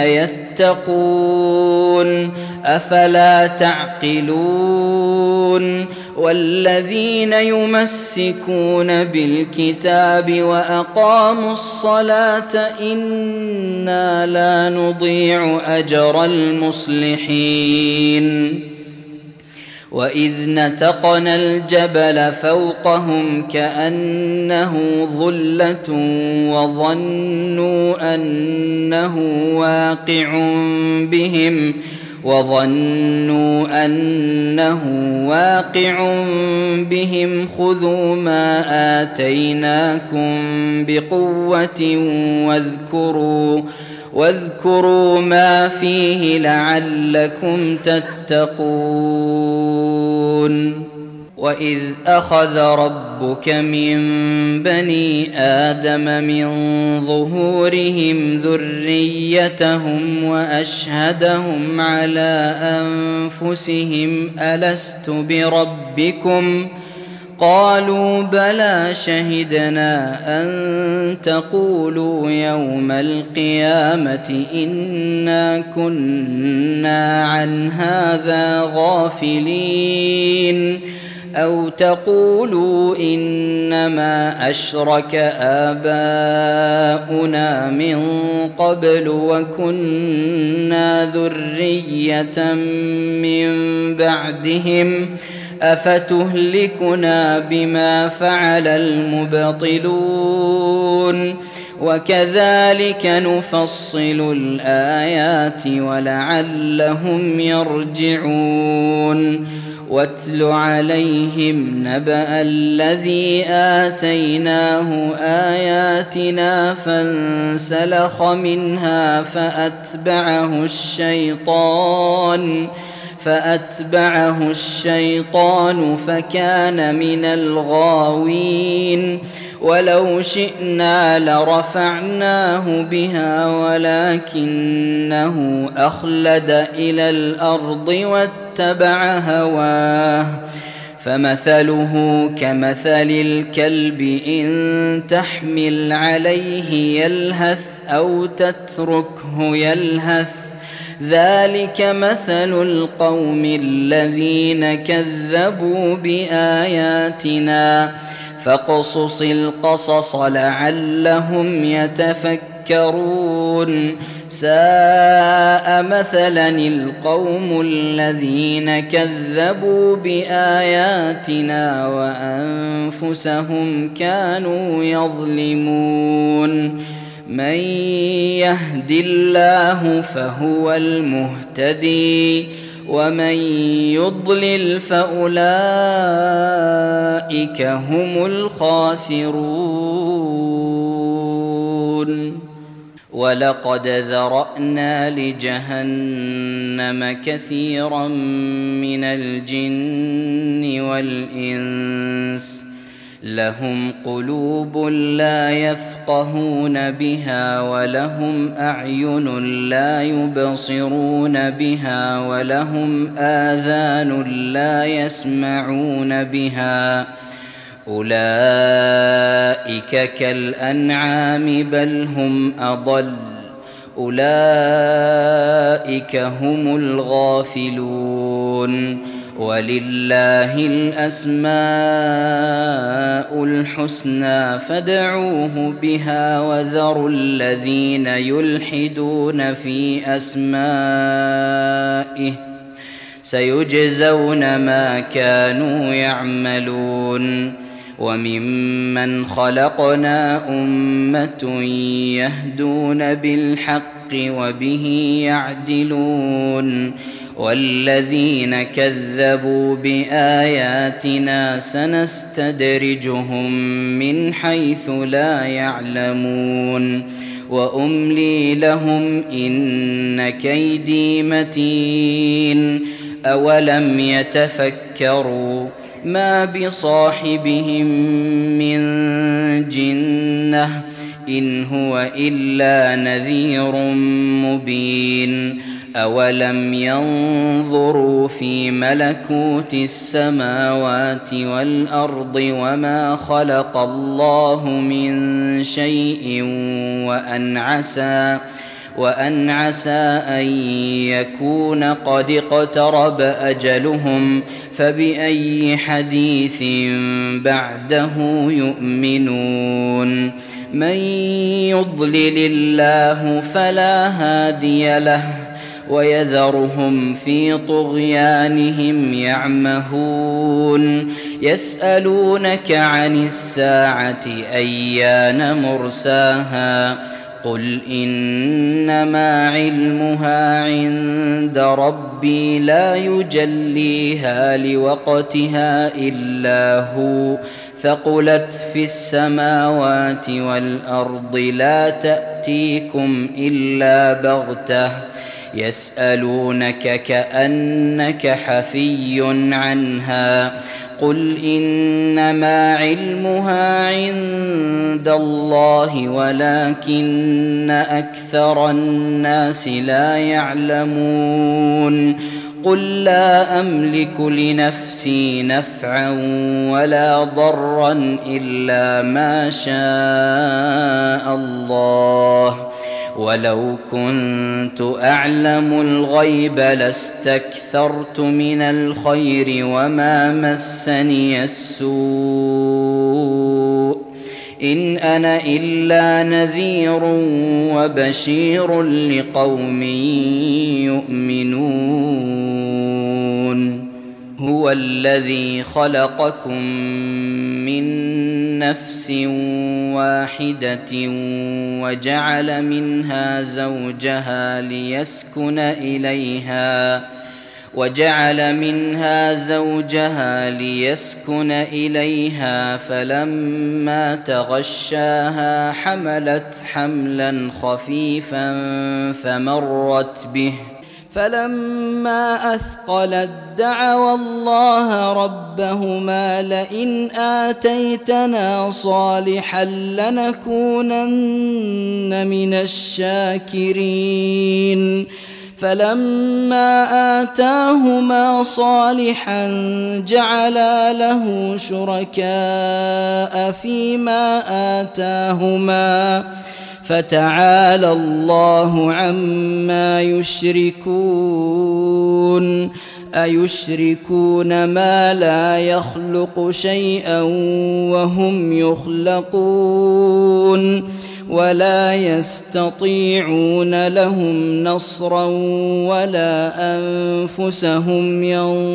يتقون أفلا تعقلون والذين يمسكون بالكتاب وأقاموا الصلاة إنا لا نضيع أجر المصلحين وإذ نتقنا الجبل فوقهم كأنه ظلة وظنوا أنه واقع بهم وظنوا أنه واقع بهم خذوا ما آتيناكم بقوة واذكروا واذكروا ما فيه لعلكم تتقون وإذ أخذ ربك من بني آدم من ظهورهم ذريتهم وأشهدهم على أنفسهم ألست بربكم قالوا بلى شهدنا أن تقولوا يوم القيامة إنا كنا عن هذا غافلين أو تقولوا إنما أشرك آباؤنا من قبل وكنا ذرية من بعدهم أفتهلكنا بما فعل المبطلون وكذلك نفصل الآيات ولعلهم يرجعون واتل عليهم نبأ الذي آتيناه آياتنا فانسلخ منها فأتبعه الشيطان فأتبعه الشيطان فكان من الغاوين ولو شئنا لرفعناه بها ولكنه أخلد إلى الأرض واتبع هواه فمثله كمثل الكلب إن تحمل عليه يلهث أو تتركه يلهث ذلك مثل القوم الذين كذبوا بآياتنا فاقصص القصص لعلهم يتفكرون ساء مثلا القوم الذين كذبوا بآياتنا وأنفسهم كانوا يظلمون من يهد الله فهو المهتدي ومن يضلل فأولئك هم الخاسرون ولقد ذرأنا لجهنم كثيرا من الجن والإنس لهم قلوب لا يفقهون بها ولهم أعين لا يبصرون بها ولهم آذان لا يسمعون بها أولئك كالأنعام بل هم أضل أولئك هم الغافلون ولله الأسماء الحسنى فادعوه بها وذروا الذين يلحدون في أسمائه سيجزون ما كانوا يعملون وممن خلقنا أمة يهدون بالحق وبه يعدلون والذين كذبوا بآياتنا سنستدرجهم من حيث لا يعلمون وأملي لهم إن كيدي متين أولم يتفكروا ما بصاحبهم من جنة إن هو إلا نذير مبين أولم ينظروا في ملكوت السماوات والأرض وما خلق الله من شيء وأن عسى وأن عسى أن يكون قد اقترب أجلهم فبأي حديث بعده يؤمنون من يضلل الله فلا هادي له ويذرهم في طغيانهم يعمهون يسألونك عن الساعة أيان مرساها قل إنما علمها عند ربي لا يجليها لوقتها إلا هو ثقلت في السماوات والأرض لا تأتيكم إلا بغتة يسألونك كأنك حفي عنها قل إنما علمها عند الله ولكن أكثر الناس لا يعلمون قل لا أملك لنفسي نفعا ولا ضرا إلا ما شاء الله ولو كنت أعلم الغيب لاستكثرت من الخير وما مسني السوء إن أنا إلا نذير وبشير لقوم يؤمنون هو الذي خلقكم من نفس واحدة وجعل منها زوجها ليسكن إليها وجعل منها زوجها ليسكن إليها فلما تغشاها حملت حملا خفيفا فمرت به فلما أثقلت دعوا الله ربهما لئن آتيتنا صالحا لنكونن من الشاكرين فلما آتاهما صالحا جعلا له شركاء فيما آتاهما فتعالى الله عما يشركون أيشركون ما لا يخلق شيئا وهم يخلقون ولا يستطيعون لهم نصرا ولا أنفسهم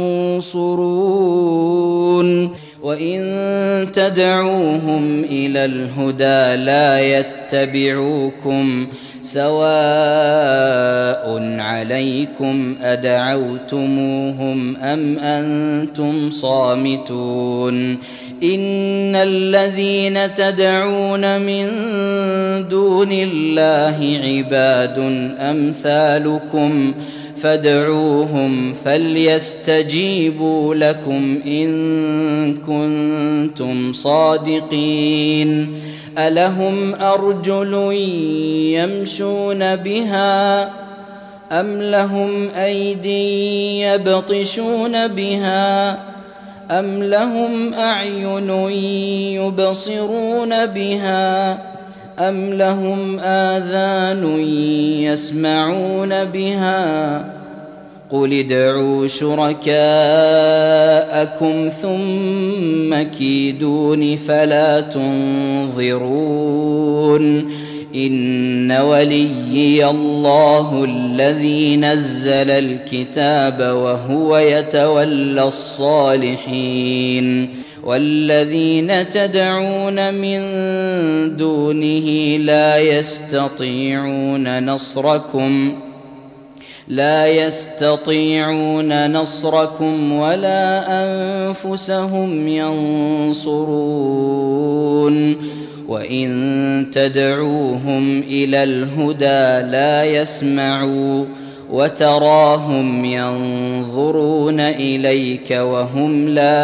ينصرون وإن تدعوهم إلى الهدى لا يتبعوكم سواء عليكم أدعوتموهم أم أنتم صامتون إن الذين تدعون من دون الله عباد أمثالكم فادعوهم فليستجيبوا لكم إن كنتم صادقين ألهم أرجل يمشون بها أم لهم أيدي يبطشون بها أم لهم أعين يبصرون بها أم لهم آذان يسمعون بها قل ادعوا شركاءكم ثم كيدون فلا تنظرون إن وليي الله الذي نزل الكتاب وهو يتولى الصالحين والذين تدعون من دونه لا يستطيعون نصركم لا يستطيعون نصركم ولا أنفسهم ينصرون وإن تدعوهم إلى الهدى لا يسمعوا وتراهم ينظرون إليك وهم لا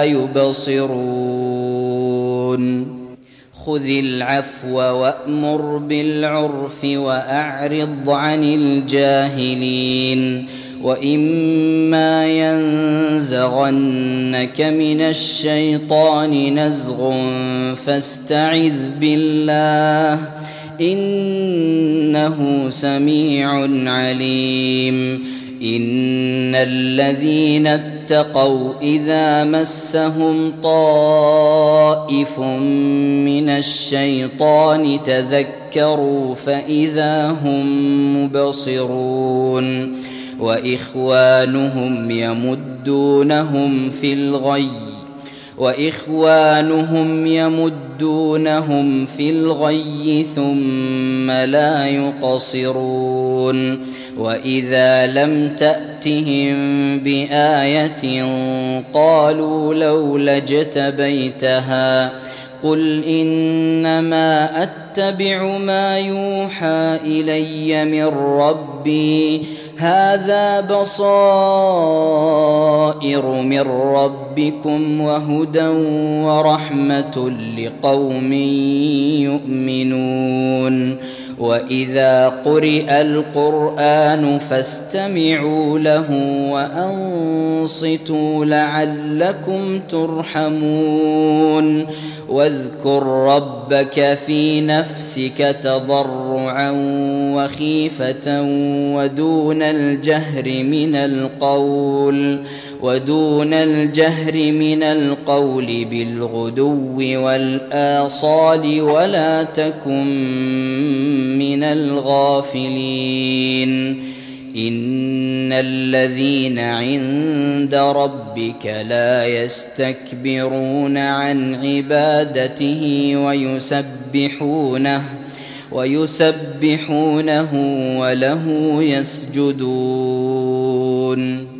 يبصرون خذ العفو وأمر بالعرف وأعرض عن الجاهلين وإما ينزغنك من الشيطان نزغ فاستعذ بالله إنه سميع عليم إن الذين اتقوا إذا مسهم طائف من الشيطان تذكروا فإذا هم مبصرون وإخوانهم يمدونهم في الغي وإخوانهم يمدونهم في الغي ثم لا يقصرون وإذا لم تأتهم بآية قالوا لولا اجتبيتها قل إنما أتبع ما يوحى إلي من ربي هذا بصائر من ربكم وهدى ورحمة لقوم يؤمنون وإذا قرئ القرآن فاستمعوا له وأنصتوا لعلكم ترحمون واذكر ربك في نفسك تضرعا وخيفة ودون الجهر من القول ودون الجهر من القول بالغدو والآصال ولا تكن من الغافلين إن الذين عند ربك لا يستكبرون عن عبادته ويسبحونه ويسبحونه وله يسجدون